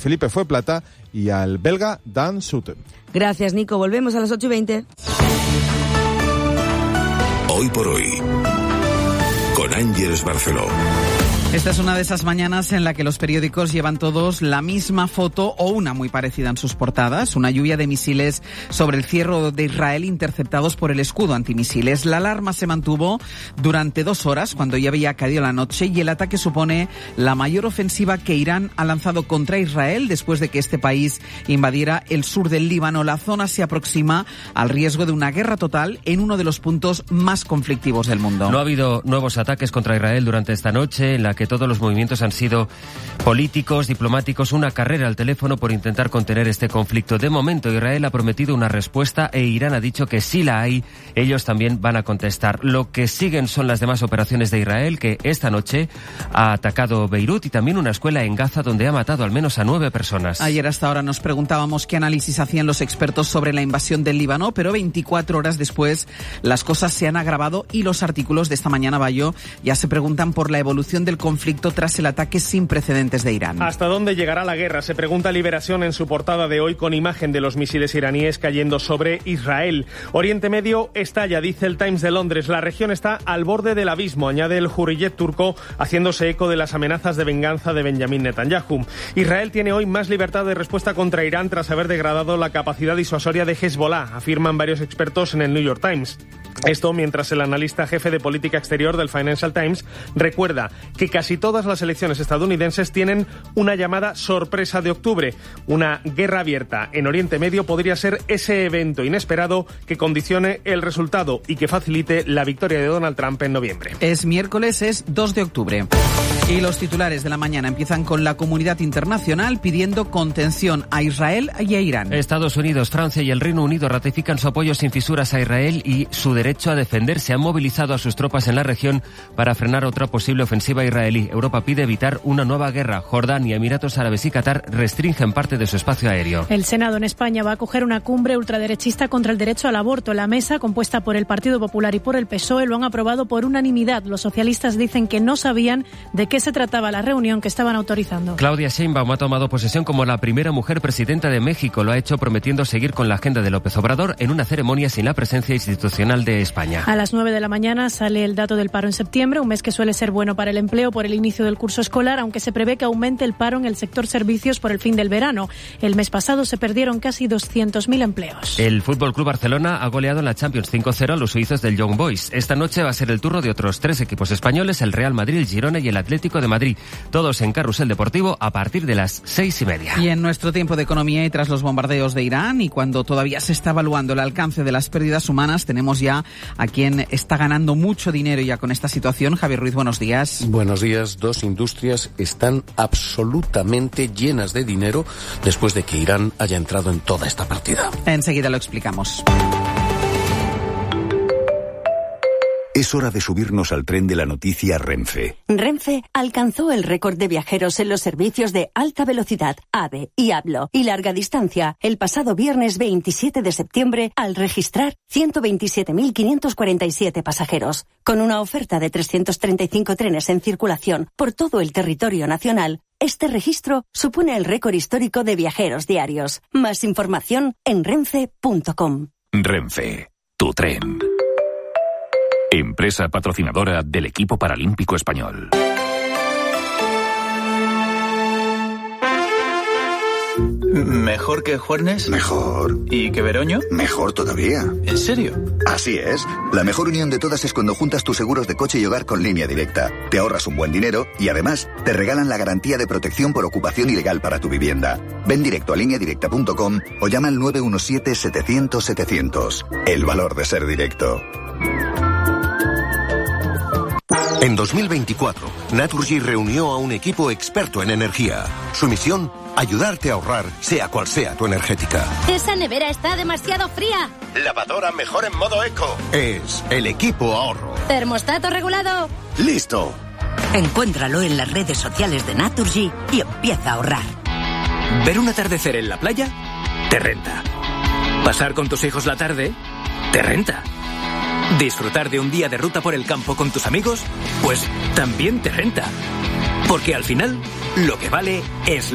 Felipe Fueplata y al belga Dan Sutton. Gracias, Nico. Volvemos a las 8:20. Hoy por hoy, con Ángeles Barceló. Esta es una de esas mañanas en la que los periódicos llevan todos la misma foto o una muy parecida en sus portadas. Una lluvia de misiles sobre el cielo de Israel interceptados por el escudo antimisiles. La alarma se mantuvo durante 2 horas cuando ya había caído la noche y el ataque supone la mayor ofensiva que Irán ha lanzado contra Israel después de que este país invadiera el sur del Líbano. La zona se aproxima al riesgo de una guerra total en uno de los puntos más conflictivos del mundo. No ha habido nuevos ataques contra Israel durante esta noche en la que todos los movimientos han sido políticos, diplomáticos, una carrera al teléfono por intentar contener este conflicto. De momento, Israel ha prometido una respuesta e Irán ha dicho que si la hay, ellos también van a contestar. Lo que siguen son las demás operaciones de Israel, que esta noche ha atacado Beirut y también una escuela en Gaza donde ha matado al menos a 9 personas. Ayer hasta ahora nos preguntábamos qué análisis hacían los expertos sobre la invasión del Líbano, pero 24 horas después las cosas se han agravado y los artículos de esta mañana, Bayo, ya se preguntan por la evolución del conflicto tras el ataque sin precedentes de Irán. ¿Hasta dónde llegará la guerra? Se pregunta Liberación en su portada de hoy con imagen de los misiles iraníes cayendo sobre Israel. Oriente Medio estalla, dice el Times de Londres. La región está al borde del abismo, añade el Hurriyet turco, haciéndose eco de las amenazas de venganza de Benjamin Netanyahu. Israel tiene hoy más libertad de respuesta contra Irán tras haber degradado la capacidad disuasoria de Hezbollah, afirman varios expertos en el New York Times. Esto mientras el analista jefe de política exterior del Financial Times recuerda que casi todas las elecciones estadounidenses tienen una llamada sorpresa de octubre. Una guerra abierta en Oriente Medio podría ser ese evento inesperado que condicione el resultado y que facilite la victoria de Donald Trump en noviembre. Es miércoles, es 2 de octubre. Y los titulares de la mañana empiezan con la comunidad internacional pidiendo contención a Israel y a Irán. Estados Unidos, Francia y el Reino Unido ratifican su apoyo sin fisuras a Israel y su derecho a defenderse. Han movilizado a sus tropas en la región para frenar otra posible ofensiva israelí. Europa pide evitar una nueva guerra. Jordania, Emiratos Árabes y Qatar restringen parte de su espacio aéreo. El Senado en España va a acoger una cumbre ultraderechista contra el derecho al aborto. La mesa, compuesta por el Partido Popular y por el PSOE, lo han aprobado por unanimidad. Los socialistas dicen que no sabían de qué se trataba la reunión que estaban autorizando. Claudia Sheinbaum ha tomado posesión como la primera mujer presidenta de México. Lo ha hecho prometiendo seguir con la agenda de López Obrador en una ceremonia sin la presencia institucional de España. A las 9 de la mañana sale el dato del paro en septiembre, un mes que suele ser bueno para el empleo por el inicio del curso escolar, aunque se prevé que aumente el paro en el sector servicios por el fin del verano. El mes pasado se perdieron casi 200.000 empleos. El Fútbol Club Barcelona ha goleado en la Champions 5-0 a los suizos del Young Boys. Esta noche va a ser el turno de otros 3 equipos españoles, el Real Madrid, el Girona y el Atlético de Madrid. Todos en Carrusel Deportivo a partir de las 6:30. Y en nuestro tiempo de economía y tras los bombardeos de Irán y cuando todavía se está evaluando el alcance de las pérdidas humanas, tenemos ya a quien está ganando mucho dinero ya con esta situación. Javier Ruiz, buenos días. Buenos días. 2 industrias están absolutamente llenas de dinero después de que Irán haya entrado en toda esta partida. Enseguida lo explicamos. Es hora de subirnos al tren de la noticia Renfe. Renfe alcanzó el récord de viajeros en los servicios de alta velocidad, AVE y Hablo y larga distancia el pasado viernes 27 de septiembre al registrar 127.547 pasajeros. Con una oferta de 335 trenes en circulación por todo el territorio nacional, este registro supone el récord histórico de viajeros diarios. Más información en renfe.com. Renfe, tu tren. Empresa patrocinadora del equipo paralímpico español. ¿Mejor que Juernes? Mejor. ¿Y que Veroño? Mejor todavía. ¿En serio? Así es. La mejor unión de todas es cuando juntas tus seguros de coche y hogar con Línea Directa. Te ahorras un buen dinero y además te regalan la garantía de protección por ocupación ilegal para tu vivienda. Ven directo a lineadirecta.com o llama al 917-700-700. El valor de ser directo. En 2024, Naturgy reunió a un equipo experto en energía. Su misión, ayudarte a ahorrar, sea cual sea tu energética. ¡Esa nevera está demasiado fría! Lavadora mejor en modo eco. Es el equipo ahorro. ¿Termostato regulado? ¡Listo! Encuéntralo en las redes sociales de Naturgy y empieza a ahorrar. ¿Ver un atardecer en la playa? Te renta. ¿Pasar con tus hijos la tarde? Te renta. ¿Disfrutar de un día de ruta por el campo con tus amigos? Pues también te renta. Porque al final, lo que vale es